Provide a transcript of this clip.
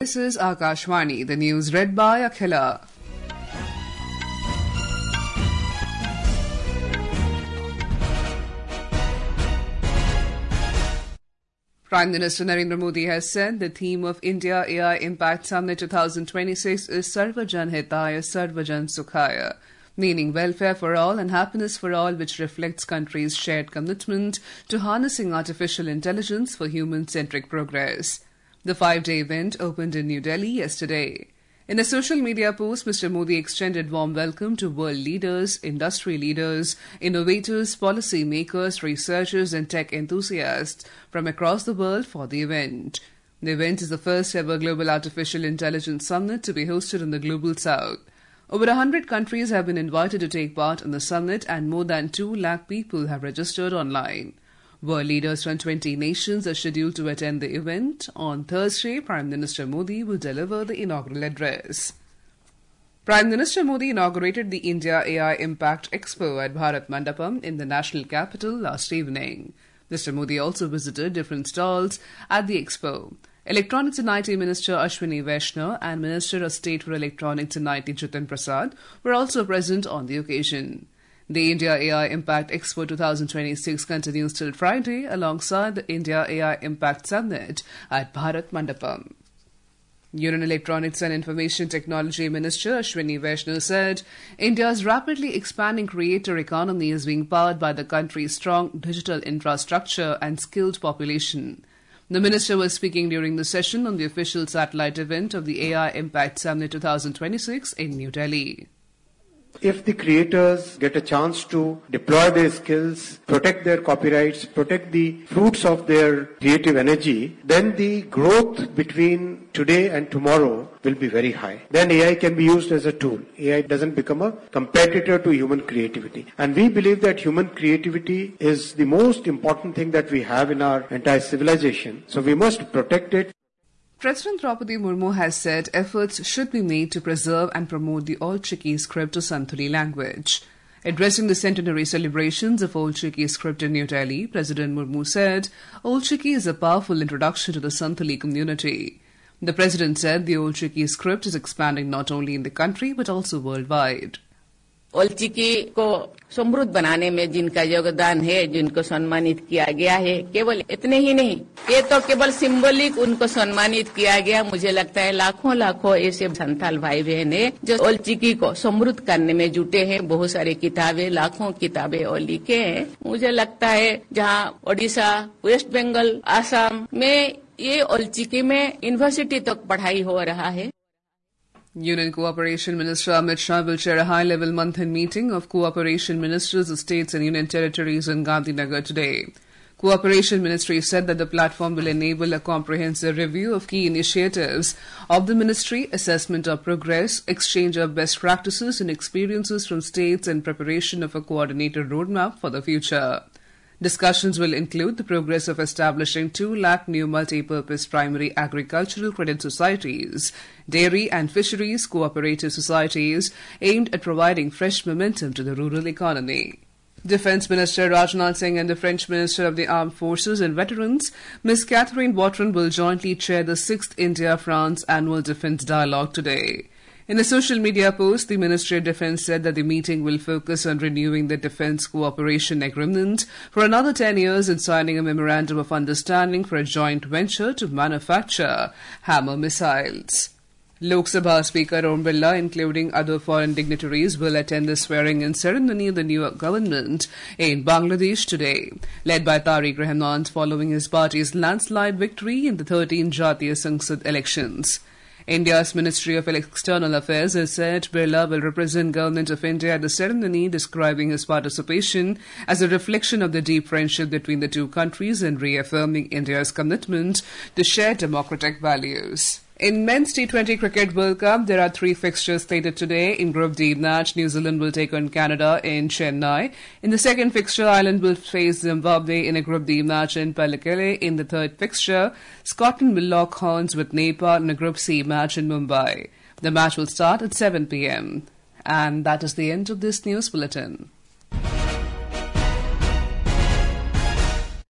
This is Akashvani, the news read by Akhila. Prime Minister Narendra Modi has said the theme of India AI Impact Summit 2026 is Sarvajan Hitaya Sarvajan Sukhaya, meaning welfare for all and happiness for all, which reflects country's shared commitment to harnessing artificial intelligence for human-centric progress. The 5-day event opened in New Delhi yesterday. In a social media post, Mr. Modi extended warm welcome to world leaders, industry leaders, innovators, policy makers, researchers and tech enthusiasts from across the world for the event. The event is the first ever Global Artificial Intelligence Summit to be hosted in the Global South. Over 100 countries have been invited to take part in the summit and more than 2 lakh people have registered online. World leaders from 20 nations are scheduled to attend the event. On Thursday, Prime Minister Modi will deliver the inaugural address. Prime Minister Modi inaugurated the India AI Impact Expo at Bharat Mandapam in the national capital last evening. Mr. Modi also visited different stalls at the expo. Electronics and IT Minister Ashwini Vaishnaw and Minister of State for Electronics and IT Jitin Prasad were also present on the occasion. The India AI Impact Expo 2026 continues till Friday alongside the India AI Impact Summit at Bharat Mandapam. Union Electronics and Information Technology Minister Ashwini Vaishnaw said India's rapidly expanding creator economy is being powered by the country's strong digital infrastructure and skilled population. The minister was speaking during the session on the official satellite event of the AI Impact Summit 2026 in New Delhi. If the creators get a chance to deploy their skills, protect their copyrights, protect the fruits of their creative energy, then the growth between today and tomorrow will be very high. Then AI can be used as a tool. AI doesn't become a competitor to human creativity. And we believe that human creativity is the most important thing that we have in our entire civilization. So we must protect it. President Draupadi Murmu has said efforts should be made to preserve and promote the Old Chiki script or Santali language. Addressing the centenary celebrations of Old Chiki script in New Delhi, President Murmu said Old Chiki is a powerful introduction to the Santali community. The President said the Old Chiki script is expanding not only in the country but also worldwide. Ol Chiki को समृद्ध बनाने में जिनका योगदान है, जिनको सम्मानित किया गया है, केवल इतने ही नहीं, ये तो केवल सिंबॉलिक उनको सम्मानित किया गया। मुझे लगता है लाखों ऐसे संथाल भाई बहन है जो ओल्ड चिकी को समृद्ध करने में जुटे हैं। बहुत सारी किताबें, लाखों किताबें और लिखे हैं। मुझे लगता है जहाँ ओडिशा, वेस्ट बंगाल, आसाम में ये ओल्ड चिकी में यूनिवर्सिटी तक पढ़ाई हो रहा है। Union Cooperation Minister Amit Shah will chair a high-level month-end meeting of Cooperation Ministers of States and Union Territories in Gandhinagar today. Cooperation Ministry said that the platform will enable a comprehensive review of key initiatives of the ministry, assessment of progress, exchange of best practices and experiences from states and preparation of a coordinated roadmap for the future. Discussions will include the progress of establishing 2 lakh new multi-purpose primary agricultural credit societies, dairy and fisheries cooperative societies aimed at providing fresh momentum to the rural economy. Defence Minister Rajnath Singh and the French Minister of the Armed Forces and Veterans, Ms. Catherine Vautrin, will jointly chair the 6th India-France Annual Defence Dialogue today. In a social media post, the Ministry of Defence said that the meeting will focus on renewing the Defence Cooperation Agreement for another 10 years and signing a Memorandum of Understanding for a joint venture to manufacture Hammer missiles. Lok Sabha Speaker Om Birla, including other foreign dignitaries, will attend the swearing-in ceremony of the new government in Bangladesh today, led by Tariq Rahman following his party's landslide victory in the 13 Jatiya Sangsad elections. India's Ministry of External Affairs has said Birla will represent Government of India at the ceremony, describing his participation as a reflection of the deep friendship between the two countries and reaffirming India's commitment to share democratic values. In Men's T20 Cricket World Cup, there are 3 fixtures slated today. In Group D match, New Zealand will take on Canada in Chennai. In the second fixture, Ireland will face Zimbabwe in a Group D match in Pallekele. In the third fixture, Scotland will lock horns with Nepal in a Group C match in Mumbai. The match will start at 7 p.m. And that is the end of this news bulletin.